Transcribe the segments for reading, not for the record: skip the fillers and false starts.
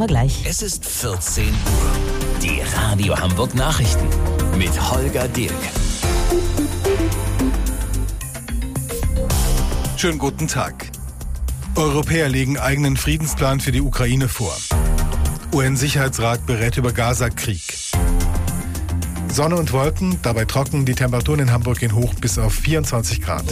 wir gleich. Es ist 14 Uhr. Die Radio Hamburg Nachrichten mit Holger Dirk. Schönen guten Tag. Europäer legen eigenen Friedensplan für die Ukraine vor. UN-Sicherheitsrat berät über Gaza-Krieg. Sonne und Wolken, dabei trocken, die Temperaturen in Hamburg gehen hoch bis auf 24 Grad.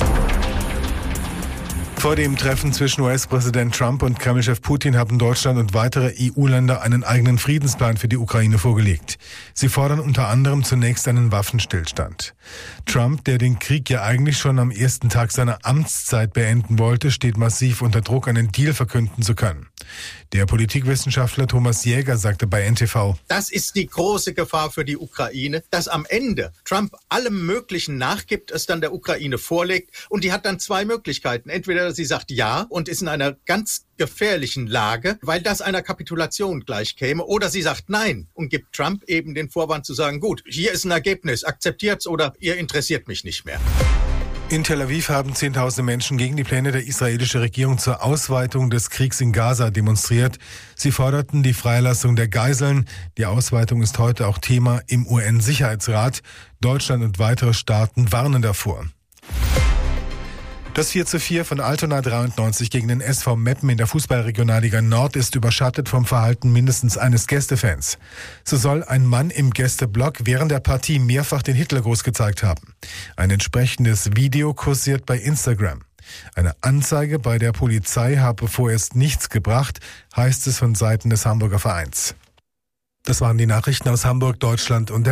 Vor dem Treffen zwischen US-Präsident Trump und Kremlchef Putin haben Deutschland und weitere EU-Länder einen eigenen Friedensplan für die Ukraine vorgelegt. Sie fordern unter anderem zunächst einen Waffenstillstand. Trump, der den Krieg ja eigentlich schon am ersten Tag seiner Amtszeit beenden wollte, steht massiv unter Druck, einen Deal verkünden zu können. Der Politikwissenschaftler Thomas Jäger sagte bei NTV: Das ist die große Gefahr für die Ukraine, dass am Ende Trump allem Möglichen nachgibt, es dann der Ukraine vorlegt und die hat dann zwei Möglichkeiten. Entweder sie sagt ja und ist in einer ganz gefährlichen Lage, weil das einer Kapitulation gleich käme, oder sie sagt nein und gibt Trump eben den Vorwand zu sagen, gut, hier ist ein Ergebnis, akzeptiert's oder ihr interessiert mich nicht mehr. In Tel Aviv haben Zehntausende Menschen gegen die Pläne der israelischen Regierung zur Ausweitung des Kriegs in Gaza demonstriert. Sie forderten die Freilassung der Geiseln. Die Ausweitung ist heute auch Thema im UN-Sicherheitsrat. Deutschland und weitere Staaten warnen davor. Das 4:4 von Altona 93 gegen den SV Meppen in der Fußballregionalliga Nord ist überschattet vom Verhalten mindestens eines Gästefans. So soll ein Mann im Gästeblock während der Partie mehrfach den Hitlergruß gezeigt haben. Ein entsprechendes Video kursiert bei Instagram. Eine Anzeige bei der Polizei habe vorerst nichts gebracht, heißt es von Seiten des Hamburger Vereins. Das waren die Nachrichten aus Hamburg, Deutschland und der